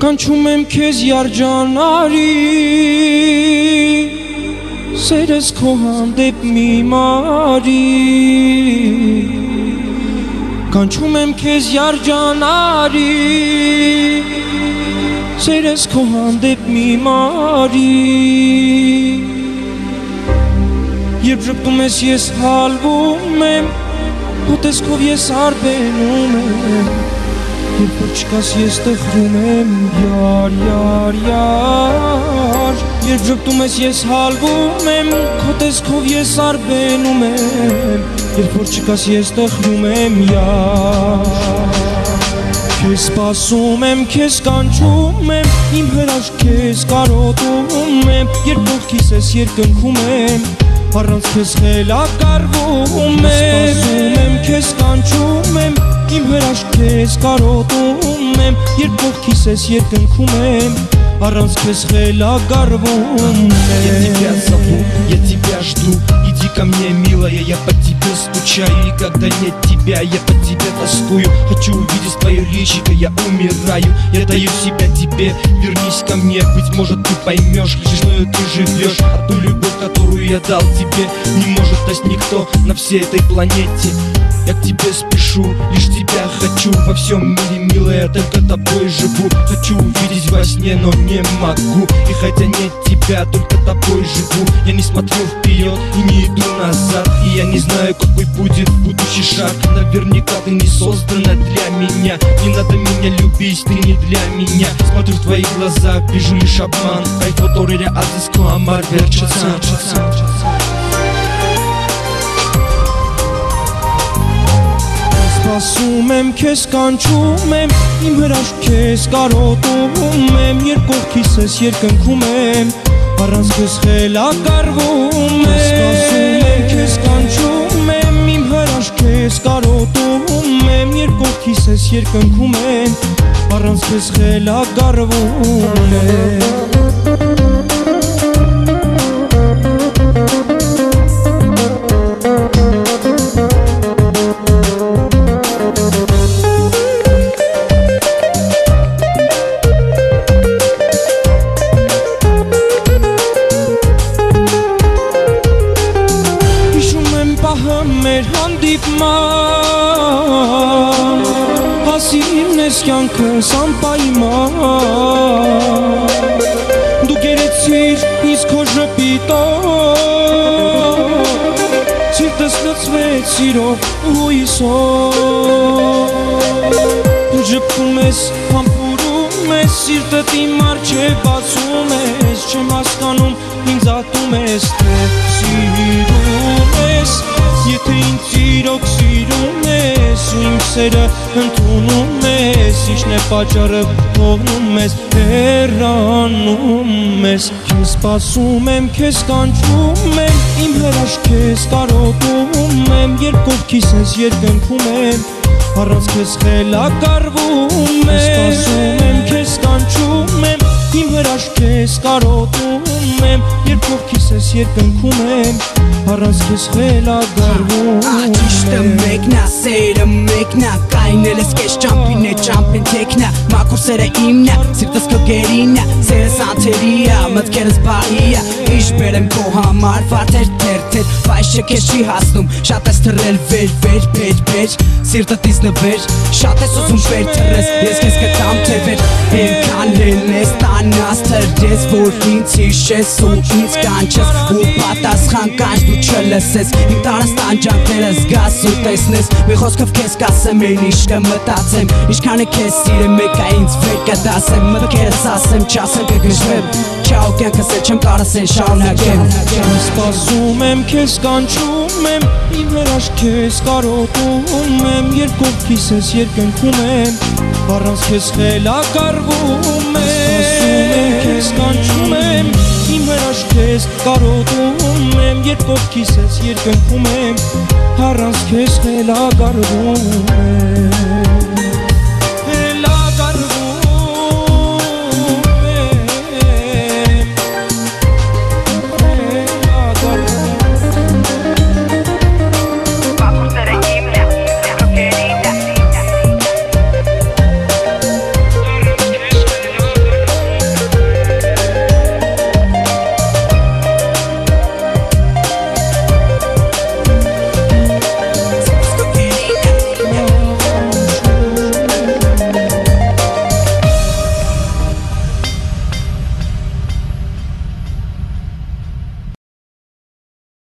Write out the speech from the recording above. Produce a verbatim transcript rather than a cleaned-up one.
Կանչում եմ քեզ երջանարի Սերս քո հանդեպ մի մարի Կանչում եմ քեզ երջանարի Սերս քո հանդեպ մի մարի Երբ ժպտում ես ես հալվում եմ Քո տեսքով ես արբենում եմ Երբ որ չկաս ես տխրում եմ Յար, յար, յար Երբ ժպտում ես ես հալվում եմ Քո տեսքով ես արբենում եմ Երբ որ չկաս ես տխրում եմ Յար Քեզ սպասում եմ, քեզ կանչում եմ Իմ հրաշք քեզ կարոտում եմ Երբ կողքիս ես երկնքում եմ Առանց քեզ խելակարվում եմ Սպասում եմ, քեզ կանչում եմ Իմ հրաշք քեզ կարոտում եմ Երբ կողքիս ես երկնքում եմ Առանց քեզ խելակարվում եմ Я тебя зову, я тебя жду Иди ко мне, милая, я по тебе скучаю И когда нет тебя, я по тебе тоскую Хочу увидеть твое личико, я умираю Я даю себя тебе, вернись ко мне Быть может ты поймешь, что ты живешь А ту любовь, которую я дал тебе Не может дать никто на всей этой планете Я к тебе спешу, лишь тебя хочу Во всем мире, милая, только тобой живу Хочу увидеть во сне, но не могу И хотя нет тебя, только тобой живу Я не смотрю вперед и не иду назад И я не знаю, какой будет будущий шаг Наверняка ты не создана для меня Не надо меня любить, ты не для меня Смотрю в твои глаза, вижу лишь обман Ai fotorile azi cu amar vercețan Սպասում եմ, քեզ կանչում եմ Իմ հրաշք քեզ կարոտում եմ Երբ կողքիս ես երկնքում եմ Առանց քեզ խելակարվում եմ Սպասում եմ, քեզ կանչում եմ Իմ հրաշք քեզ կարոտում եմ Երբ կողքիս ես երկնքում եմ Առանց քեզ խելակարվում եմ Մեր հանդիպման Հասիրն ես կյանքս անպայման Դու գերեցիր ինձ քո ժպիտով Սիրտս լցվեց սիրով ու հույսով Դու ժպտում ես, համբուրում ես Սիրտդ իմ առջև բացում ես Չեմ հասկանում ինձ ատում ես թե սիրում ես Եթե ինձ իրոք սիրում ես ու իմ սերը ընդունում ես Ինչն է պատճառը թողնում ես, հեռանում ես Քեզ սպասում եմ, քեզ կանչում եմ Իմ հրաշք քեզ կարոտում եմ Երբ կողքիս ես երկնքում եմ Առանց քեզ խելակարվում եմ Սպասում եմ, քեզ կանչում եմ Իմ հրաշք քեզ կարոտում եմ Երբ կողքիս ես երկնքում եմ Առանց քեզ խելագարվում եմ Ճիշտը մեկն է, սերը մեկն է Կայնել ես կես ճամպին է, ճամպին թեքն է Մաքուր սերը իմն է, սիրտս քո գերին է Սերս անթերի է, մտքերս բարի է Իշ բերեմ քո համար, վարդեր թերթեր Վայշը քեզ չի հասնում, շատ ես թռել վեր, վեր, վեր, վեր Սիրտդ ինձ նվեր, շատ ես ուզում վեր թռես Ես քեզ կտամ թե վեր Ենքան լենես, տանաս թրես Որ ինձ հիշես ու ինձ կանչես Ու պատասխան կանչ դու չլսես Իմ տարաստան ջանքները զգաս ու տեսնես Մի խոսքով քեզ կասեմ, այն ինչ կմտածեմ Ինչքան է քեզ սիրեմ, մեկա ինձ վեր կդասեմ Մտքերս ասեմ, չասեմ կգժվեմ Չաո կյանքս էլ չեմ կարասեն շարունակեմ Սպասում եմ, քեզ կանչում եմ Իմ հրաշք քեզ կարոտում եմ Երբ կողքիս ես երկնքում եմ Առանց քեզ խելակարվում եմ Սպասում եմ, քեզ կանչում եմ Իմ հրաշք քեզ կարոտում եմ Երբ կողքիս ես երկնքում եմ Առանց քեզ խելակարվում եմ